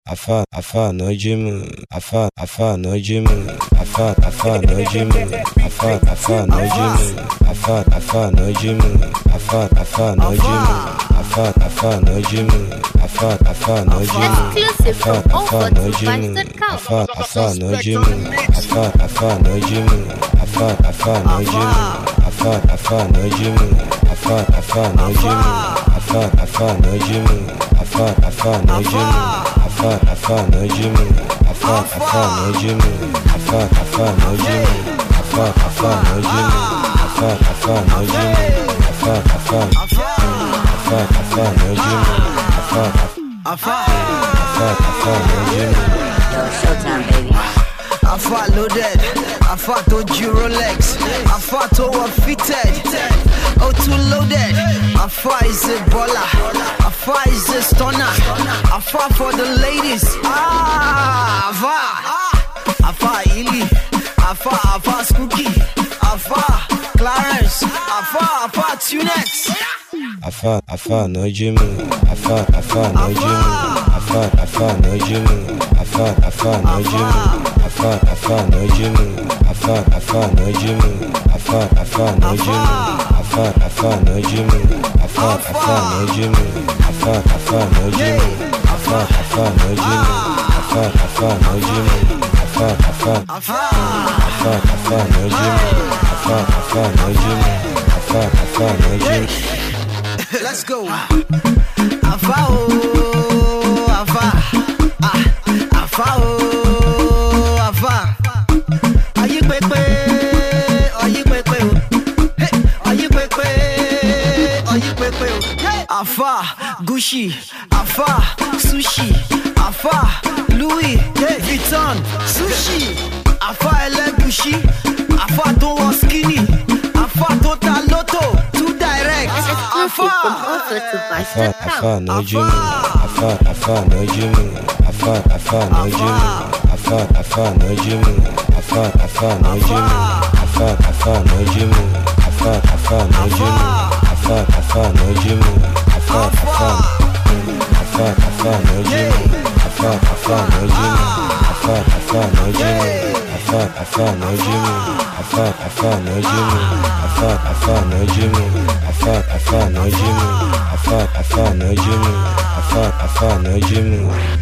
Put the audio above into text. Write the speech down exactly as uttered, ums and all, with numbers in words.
Afa, afa no gym, afa, afa no gym, afa, afa no gym, afa, afa no gym, afa, afa no gym, afa, afa no gym, afa, afa no gym, afa, afa no gym, Exclusive from afa no gym, Overtopies dot com. afa, afa no gym, afa, afa no gym, afa, afa no gym, afa, afa no gym, afa, afa no gym, afa, afa no gym, afa, afa no gym, afa, afa no gym, afa, afa no gym, afa, afa no gym, afa, afa no gym, afa, afa no gym, afa, afa, afa, afa no gym, afa, afa, afa no gym. Yo, Showtime, baby. Afa loaded, Afa to Rolex, Afa to fitted, oh too loaded. Afa is a baller, Afa is a stunner, Afa for the ladies. Ah, Afa, Afa Ili, Afa Afa Spooky, Afa Clarence, Afa Afa Tunex. Afa, afa no gym, afa, afa no gym, afa, afa no gym, afa, afa no gym, afa, afa no gym, afa, afa no gym, afa, afa no gym, afa, afa no gym, afa, afa no gym, afa, afa no gym, afa, afa no gym, afa, afa no gym, afa, afa, afa, afa no gym, afa, afa no gym, afa, afa no gym. Let's go. Afa oh, Afa, ah, Afa oh, Afa. Are you pepe? Are you pepe? Hey, are you pepe? Are you pepe? Hey, Afa, Gucci, Afa, Sushi, Afa, Louis, hey, Vuitton, Sushi, Afa Elegushi, Afa don't want skinny, Afa total lotto, too direct. Exclusive from Overtopies Afa, dot com. afa no gym, afa, afa no gym, afa, afa no gym, afa, afa no gym, afa, afa no gym, afa, afa no gym, afa, afa no gym, afa, afa no gym, afa, afa, afa, afa no gym, afa, afa no gym, afa, afa no gym, afa, afa no gym, afa, afa no gym, afa, afa no gym, afa, afa no gym, afa, afa no gym, afa, afa no gym.